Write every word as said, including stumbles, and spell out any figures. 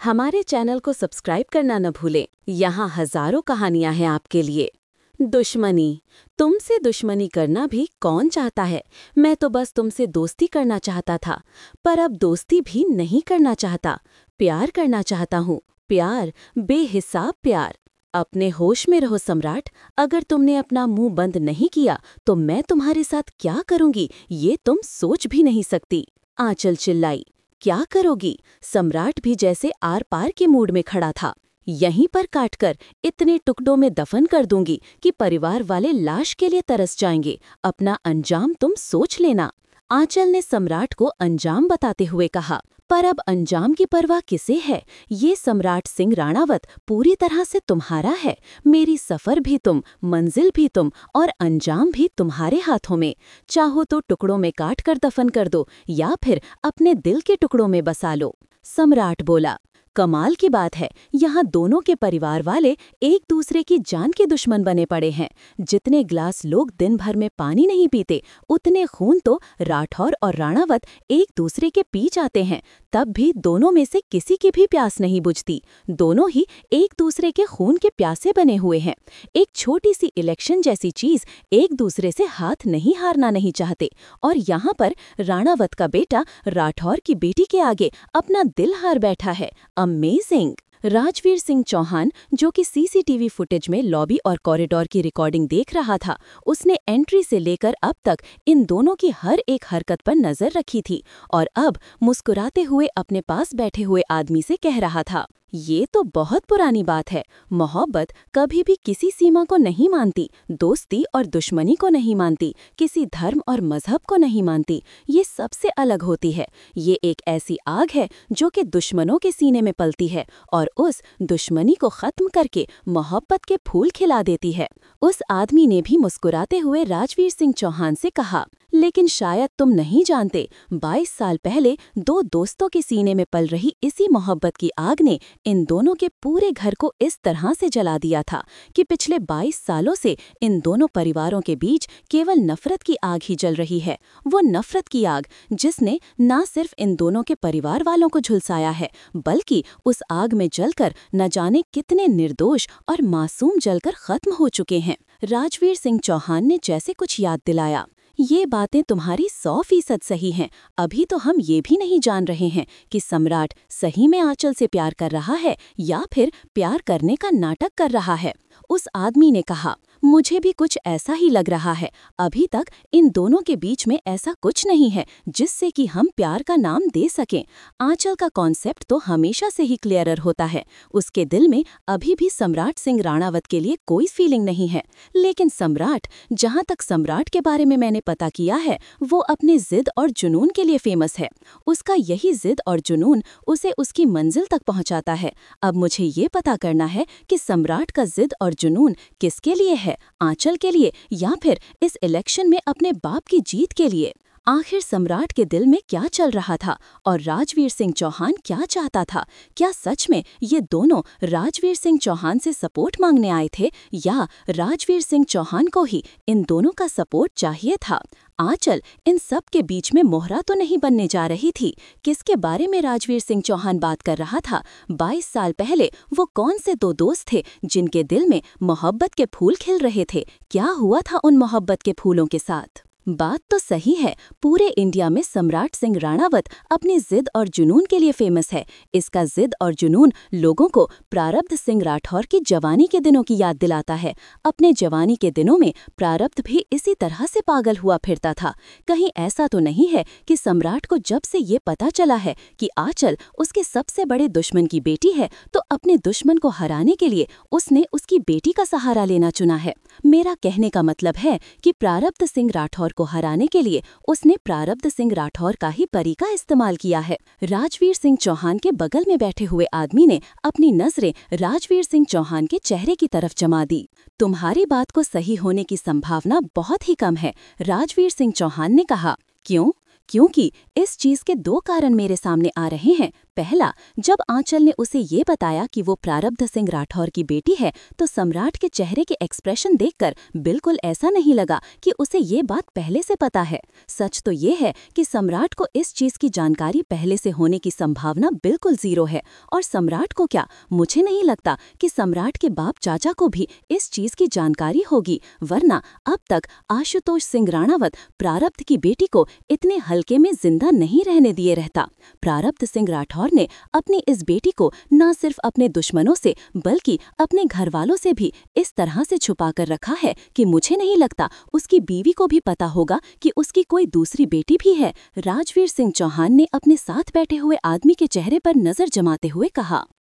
हमारे चैनल को सब्सक्राइब करना न भूलें। यहाँ हजारों कहानियां हैं आपके लिए। दुश्मनी। तुमसे दुश्मनी करना भी कौन चाहता है। मैं तो बस तुमसे दोस्ती करना चाहता था, पर अब दोस्ती भी नहीं करना चाहता। प्यार करना चाहता हूँ, प्यार, बेहिसाब प्यार। अपने होश में रहो सम्राट। अगर तुमने अपना मुंह बंद नहीं किया तो मैं तुम्हारे साथ क्या करूंगी ये तुम सोच भी नहीं सकती। आंचल चिल्लाई। क्या करोगी? सम्राट भी जैसे आर पार के मूड में खड़ा था। यहीं पर काटकर इतने टुकड़ों में दफन कर दूंगी कि परिवार वाले लाश के लिए तरस जाएंगे। अपना अंजाम तुम सोच लेना। आंचल ने सम्राट को अंजाम बताते हुए कहा। पर अब अंजाम की परवाह किसे है? ये सम्राट सिंह राणावत पूरी तरह से तुम्हारा है। मेरी सफर भी तुम, मंजिल भी तुम और अंजाम भी तुम्हारे हाथों में। चाहो तो टुकड़ों में काट कर दफन कर दो या फिर अपने दिल के टुकड़ों में बसा लो। सम्राट बोला। कमाल की बात है, यहाँ दोनों के परिवार वाले एक दूसरे की जान के दुश्मन बने पड़े हैं। जितने गिलास लोग दिन भर में पानी नहीं पीते, उतने खून तो राठौर और राणावत एक दूसरे के पी जाते हैं। तब भी दोनों में से किसी की भी प्यास नहीं बुझती। दोनों ही एक दूसरे के खून के प्यासे बने हुए हैं। एक छोटी सी इलेक्शन जैसी चीज एक दूसरे से हाथ नहीं हारना नहीं चाहते, और यहाँ पर राणावत का बेटा राठौर की बेटी के आगे अपना दिल हार बैठा है। अमेजिंग। राजवीर सिंह चौहान, जो कि सीसीटीवी फुटेज में लॉबी और कॉरिडोर की रिकॉर्डिंग देख रहा था, उसने एंट्री से लेकर अब तक इन दोनों की हर एक हरकत पर नजर रखी थी और अब मुस्कुराते हुए अपने पास बैठे हुए आदमी से कह रहा था, ये तो बहुत पुरानी बात है। मोहब्बत कभी भी किसी सीमा को नहीं मानती, दोस्ती और दुश्मनी को नहीं मानती, किसी धर्म और मजहब को नहीं मानती। ये सबसे अलग होती है। ये एक ऐसी आग है जो कि दुश्मनों के सीने में पलती है और उस दुश्मनी को खत्म करके मोहब्बत के फूल खिला देती है। उस आदमी ने भी मुस्कुराते हुए राजवीर सिंह चौहान से कहा, लेकिन शायद तुम नहीं जानते, बाईस साल पहले दो दोस्तों के सीने में पल रही इसी मोहब्बत की आग ने इन दोनों के पूरे घर को इस तरह से जला दिया था कि पिछले बाईस सालों से इन दोनों परिवारों के बीच केवल नफरत की आग ही जल रही है। वो नफरत की आग जिसने न सिर्फ इन दोनों के परिवार वालों को झुलसाया है, बल्कि उस आग में जलकर न जाने कितने निर्दोष और मासूम जलकर खत्म हो चुके हैं। राजवीर सिंह चौहान ने जैसे कुछ याद दिलाया। ये बातें तुम्हारी सौ फीसद सही हैं। अभी तो हम ये भी नहीं जान रहे हैं कि सम्राट सही में आंचल से प्यार कर रहा है या फिर प्यार करने का नाटक कर रहा है। उस आदमी ने कहा, मुझे भी कुछ ऐसा ही लग रहा है। अभी तक इन दोनों के बीच में ऐसा कुछ नहीं है जिससे कि हम प्यार का नाम दे सकें। आंचल का कॉन्सेप्ट तो हमेशा से ही क्लियरर होता है। उसके दिल में अभी भी सम्राट सिंह राणावत के लिए कोई फीलिंग नहीं है। लेकिन सम्राट, जहाँ तक सम्राट के बारे में मैंने पता किया है, वो अपने जिद और जुनून के लिए फेमस है। उसका यही जिद और जुनून उसे उसकी मंजिल तक पहुँचाता है। अब मुझे ये पता करना है कि सम्राट का जिद और जुनून किसके लिए है, आंचल के लिए या फिर इस इलेक्शन में अपने बाप की जीत के लिए। आखिर सम्राट के दिल में क्या चल रहा था और राजवीर सिंह चौहान क्या चाहता था? क्या सच में ये दोनों राजवीर सिंह चौहान से सपोर्ट मांगने आए थे या राजवीर सिंह चौहान को ही इन दोनों का सपोर्ट चाहिए था? आंचल इन सब के बीच में मोहरा तो नहीं बनने जा रही थी। किसके बारे में राजवीर सिंह चौहान बात कर रहा था? बाईस साल पहले वो कौन से दो दोस्त थे जिनके दिल में मोहब्बत के फूल खिल रहे थे? क्या हुआ था उन मोहब्बत के फूलों के साथ? बात तो सही है, पूरे इंडिया में सम्राट सिंह राणावत अपनी जिद और जुनून के लिए फेमस है। इसका जिद और जुनून लोगों को प्रारब्ध सिंह राठौर की जवानी के दिनों की याद दिलाता है। अपने जवानी के दिनों में प्रारब्ध भी इसी तरह से पागल हुआ फिरता था। कहीं ऐसा तो नहीं है कि सम्राट को जब से ये पता चला है कि आंचल उसके सबसे बड़े दुश्मन की बेटी है, तो अपने दुश्मन को हराने के लिए उसने उसकी बेटी का सहारा लेना चुना है। मेरा कहने का मतलब है कि प्रारब्ध सिंह राठौर को हराने के लिए उसने प्रारब्ध सिंह राठौर का ही परी का इस्तेमाल किया है। राजवीर सिंह चौहान के बगल में बैठे हुए आदमी ने अपनी नजरें राजवीर सिंह चौहान के चेहरे की तरफ जमा दी। तुम्हारी बात को सही होने की संभावना बहुत ही कम है, राजवीर सिंह चौहान ने कहा। क्यों? क्योंकि इस चीज के दो कारण मेरे सामने आ रहे हैं। पहला, जब आंचल ने उसे ये बताया कि वो प्रारब्ध सिंह राठौर की बेटी है, तो सम्राट के चेहरे के एक्सप्रेशन देखकर बिल्कुल ऐसा नहीं लगा कि उसे ये बात पहले से पता है। सच तो ये है कि सम्राट को इस चीज की जानकारी पहले से होने की संभावना बिल्कुल जीरो है। और सम्राट को क्या, मुझे नहीं लगता कि सम्राट के बाप चाचा को भी इस चीज की जानकारी होगी, वरना अब तक आशुतोष सिंह राणावत प्रारब्ध की बेटी को इतने हल्के में जिंदा नहीं रहने दिए रहता। प्रारब्ध सिंह राठौर ने अपनी इस बेटी को न सिर्फ अपने दुश्मनों से बल्कि अपने घर वालों से भी इस तरह से छुपा कर रखा है कि मुझे नहीं लगता उसकी बीवी को भी पता होगा कि उसकी कोई दूसरी बेटी भी है। राजवीर सिंह चौहान ने अपने साथ बैठे हुए आदमी के चेहरे पर नजर जमाते हुए कहा।